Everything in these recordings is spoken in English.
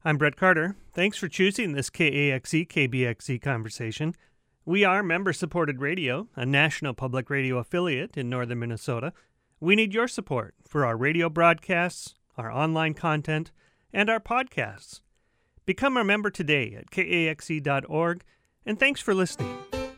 I'm Brett Carter. Thanks for choosing this KAXE KBXE conversation. We are member-supported radio, a national public radio affiliate in northern Minnesota. We need your support for our radio broadcasts, our online content, and our podcasts. Become a member today at kaxe.org, and thanks for listening.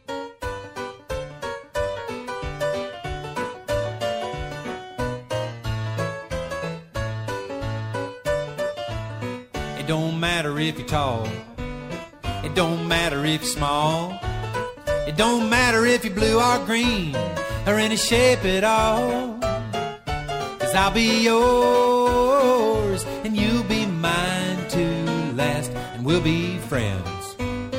It don't matter if you're tall. It don't matter if you're small. It don't matter if you're blue or green or any shape at all. 'Cause I'll be yours and you'll be mine to last, and we'll be friends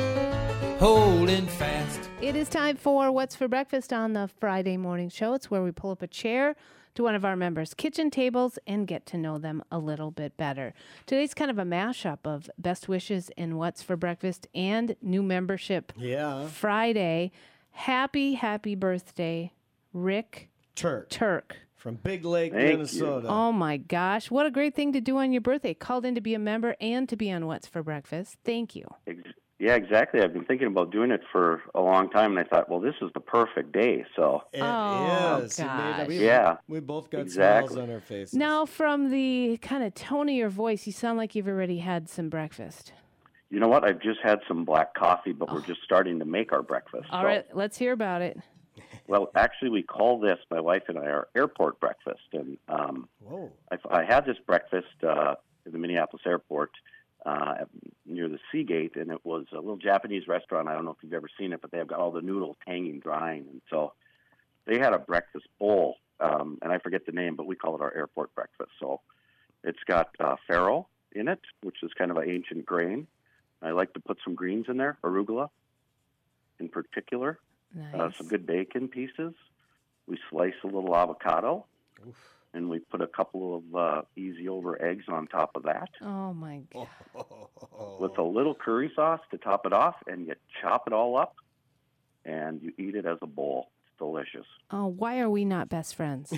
holding fast. It is time for What's for Breakfast on the Friday morning show. It's where we pull up a chair to one of our members' kitchen tables and get to know them a little bit better. Today's kind of a mashup of best wishes and what's for breakfast and new membership Friday. Happy birthday, Rick Turk. From Big Lake, Thank Minnesota. you. Oh my gosh, what a great thing to do on your birthday. Called in to be a member and to be on What's for Breakfast. Thank you. Yeah, exactly. I've been thinking about doing it for a long time, and I thought, well, this is the perfect day. So It Oh, is. gosh. We both got Exactly. smiles on our faces. Now, from the kind of tone of your voice, you sound like you've already had some breakfast. you know what? I've just had some black coffee, but we're just starting to make our breakfast. All So- right, let's hear about it. Well, actually, we call this, my wife and I, our airport breakfast. And Whoa. I had this breakfast at the Minneapolis airport near the Seagate, and it was a little Japanese restaurant. I don't know if you've ever seen it, but they've got all the noodles hanging, drying. And so they had a breakfast bowl, and I forget the name, but we call it our airport breakfast. So it's got farro in it, which is kind of an ancient grain. I like to put some greens in there, arugula in particular. Nice. Some good bacon pieces. We slice a little avocado, and we put a couple of easy-over eggs on top of that Oh my God. with a little curry sauce to top it off, and you chop it all up, and you eat it as a bowl. It's delicious. Oh, why are we not best friends?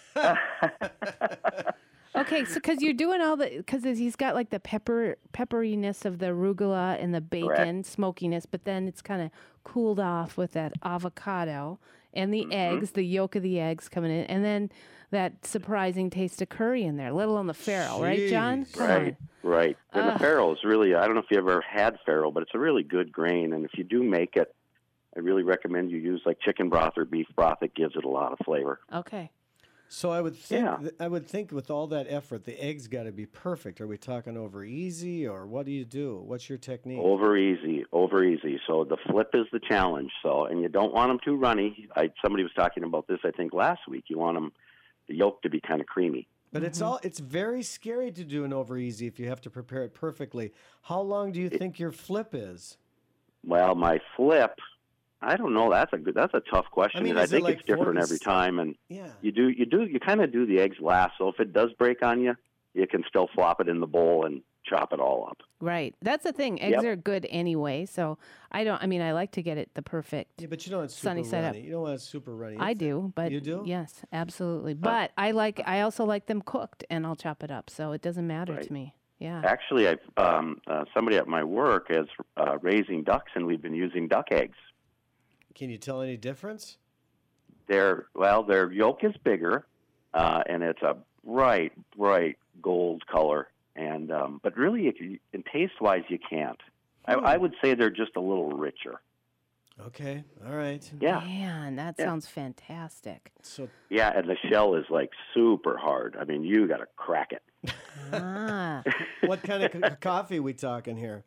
Okay, so because you're doing all the, because he's got like the pepperiness of the arugula and the bacon Correct. smokiness, but then it's kind of cooled off with that avocado and the eggs, the yolk of the eggs coming in, and then that surprising taste of curry in there, let alone the farro, right, John? Jeez. Come Right, right. And the farro is really, I don't know if you ever had farro, but it's a really good grain, and if you do make it, I really recommend you use like chicken broth or beef broth. It gives it a lot of flavor. on. Okay. So I would think Yeah. I would think with all that effort, the eggs got to be perfect. Are we talking over easy, or what do you do? What's your technique? Over easy. So the flip is the challenge. So, and you don't want them too runny. Somebody was talking about this, I think, last week. You want them, the yolk to be kind of creamy. But it's very scary to do an over easy if you have to prepare it perfectly. How long do you think your flip is? Well, my flip, I don't know. That's a tough question. I mean, and I is it think like it's different 40 every time. And Yeah. you kind of do the eggs last. So if it does break on you, you can still flop it in the bowl and chop it all up. Right. That's the thing. Eggs Yep. are good anyway, so I like to get it the perfect. Yeah, but you don't want super Sunny side up. runny. You don't want it super runny. I do, but You do? yes, absolutely. But I also like them cooked, and I'll chop it up, so it doesn't matter Right. to me. Yeah. Actually, somebody at my work is raising ducks, and we've been using duck eggs. Can you tell any difference? Their yolk is bigger, and it's a bright gold color. And but really, in taste-wise, you can't. I would say they're just a little richer. Okay. All right. Yeah, Man, that sounds fantastic. So yeah, and the shell is like super hard. I mean, you got to crack it. Ah. what kind of coffee we talking here?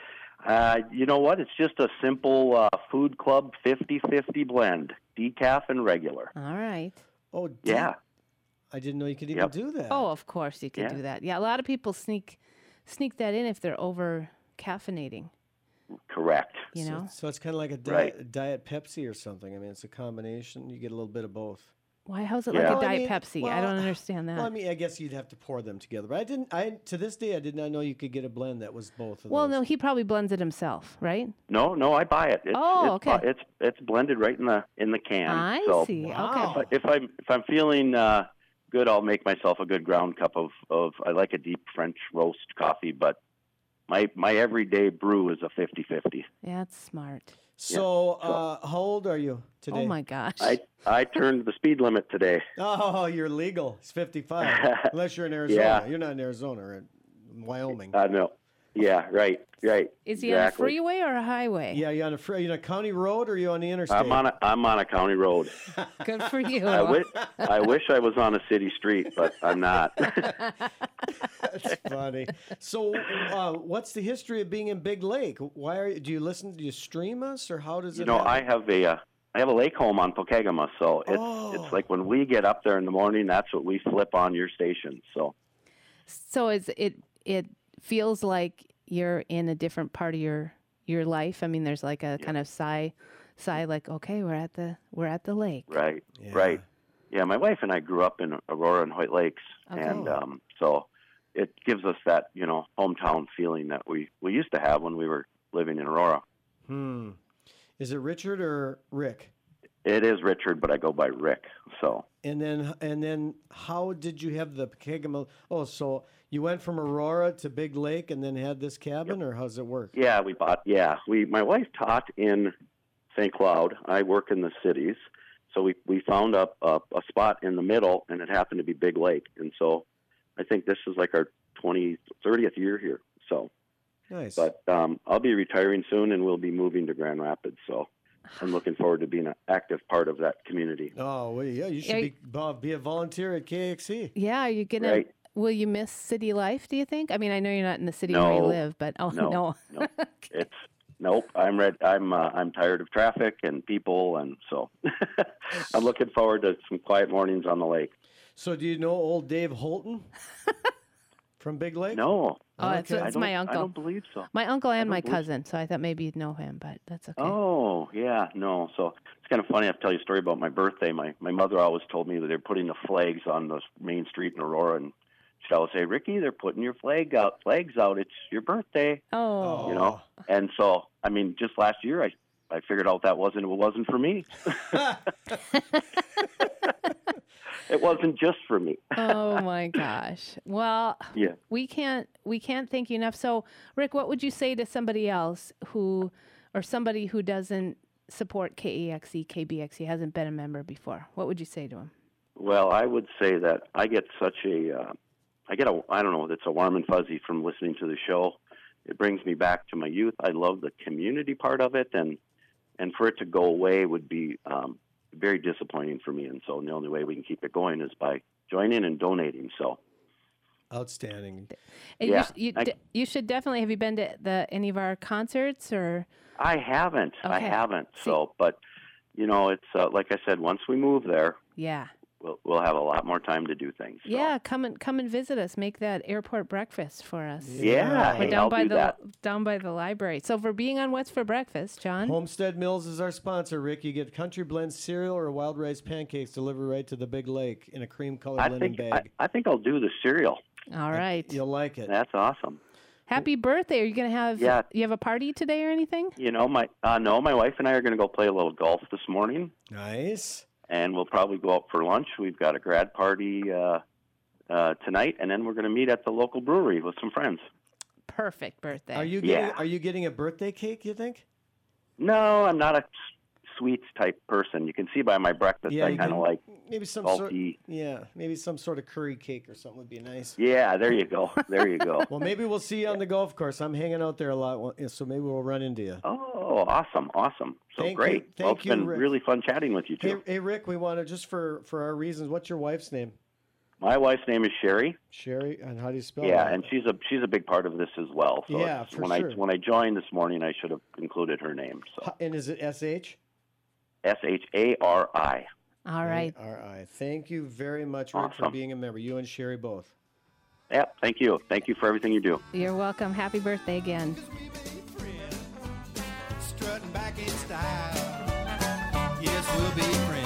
You know what? It's just a simple Food Club 50-50 blend, decaf and regular. All right. Oh, Yeah. I didn't know you could even Yep. do that. Oh, of course you can Yeah. do that. Yeah, a lot of people sneak that in if they're over caffeinating. Correct. You know. So it's kind of like a Right. diet Pepsi or something. I mean, it's a combination. You get a little bit of both. Why? How's it Yeah. like Well, a I Diet mean, Pepsi? I well, don't understand that. Well, I mean, I guess you'd have to pour them together. But to this day, I did not know you could get a blend that was both of Well, those. no, he probably blends it himself, right? No, I buy it. Okay. It's blended right in the can. I so see. Wow. Okay. If I'm feeling good, I'll make myself a good ground cup of I like a deep French roast coffee, but my everyday brew is a 50-50. Yeah, that's smart. So, how old are you today? Oh my gosh. I turned the speed limit today. Oh, you're legal. It's 55. Unless you're in Arizona. Yeah. You're not in Arizona or in Wyoming. No. Yeah, right. Is he on a freeway or a highway? Yeah, you on a county road or are you on the interstate? I'm on a county road. Good for you. I wish I was on a city street, but I'm not. That's funny. So, what's the history of being in Big Lake? Do you stream us or how does it happen? I have a lake home on Pokegama, so it's like when we get up there in the morning, that's what we flip on your station. So it feels like you're in a different part of your life. I mean, there's like a kind of sigh, like, okay, we're at the lake. Right. Right. Yeah, my wife and I grew up in Aurora and Hoyt Lakes, and so it gives us that hometown feeling that we used to have when we were living in Aurora. Is it Richard or Rick? It is Richard, but I go by Rick. So. And then, how did you have the Pokegama? Oh, so you went from Aurora to Big Lake, and then had this cabin, or how does it work? Yeah, we bought. Yeah, my wife taught in St. Cloud. I work in the cities, so we found a spot in the middle, and it happened to be Big Lake, and so I think this is like our 30th year here. So. Nice. But I'll be retiring soon, and we'll be moving to Grand Rapids. So I'm looking forward to being an active part of that community. Oh, well, yeah, you should be a volunteer at KXC. Yeah, are you gonna? Right. Will you miss city life? Do you think? I mean, I know you're not in the city where you live, but no. Nope. I'm ready. I'm tired of traffic and people, and so I'm looking forward to some quiet mornings on the lake. So, do you know old Dave Holton from Big Lake? No. Oh, it's my uncle. I don't believe so. My uncle and my cousin, so I thought maybe you'd know him, but that's okay. Oh, yeah, no. So it's kind of funny. I have to tell you a story about my birthday. My mother always told me that they're putting the flags on the main street in Aurora, and she'd always say, "Ricky, they're putting your flags out. It's your birthday." Oh. And so, I mean, just last year, I figured out it wasn't for me. It wasn't just for me. Oh my gosh. Well, yeah. we can't thank you enough. So, Rick, what would you say to somebody else who doesn't support KEXE, KBXE, hasn't been a member before? What would you say to them? Well, I would say that I get I don't know, it's a warm and fuzzy from listening to the show. It brings me back to my youth. I love the community part of it, and for it to go away would be very disappointing for me. And so the only way we can keep it going is by joining and donating. So outstanding. Yeah, you should definitely. Have you been to any of our concerts or? I haven't. Okay. I haven't. So, but it's like I said. Once we move there, yeah, we'll have a lot more time to do things. So. Yeah, come and visit us. Make that airport breakfast for us. Yeah, we're down by that. Down by the library. So for being on What's for Breakfast, John. Homestead Mills is our sponsor, Rick. You get Country Blend cereal or wild rice pancakes delivered right to the Big Lake in a cream-colored linen bag. I think I'll do the cereal. All right. You'll like it. That's awesome. Happy birthday. Are you going to have you have a party today or anything? My wife and I are going to go play a little golf this morning. Nice. And we'll probably go out for lunch. We've got a grad party tonight, and then we're going to meet at the local brewery with some friends. Perfect birthday. Are you getting a birthday cake, you think? No, I'm not a sweets type person. You can see by my breakfast I kind of like maybe some salty. Maybe some sort of curry cake or something would be nice. Yeah, there you go. There you go. Well, maybe we'll see you on the golf course. I'm hanging out there a lot, so maybe we'll run into you. Oh, awesome. So great. It's been Rick. really fun chatting with you too. Hey, Rick, we want to, just for our reasons, what's your wife's name? My wife's name is Sherry. Sherry, and how do you spell that? that? And she's a big part of this as well. So yeah, for sure. When I joined this morning, I should have included her name. So. And is it S-H? S-H-A-R-I. All right. A-R-I. Thank you very much, Rick, for being a member. You and Sherry both. Yep, thank you. Thank you for everything you do. You're welcome. Happy birthday again. Strutting back in style. Yes, we'll be friends.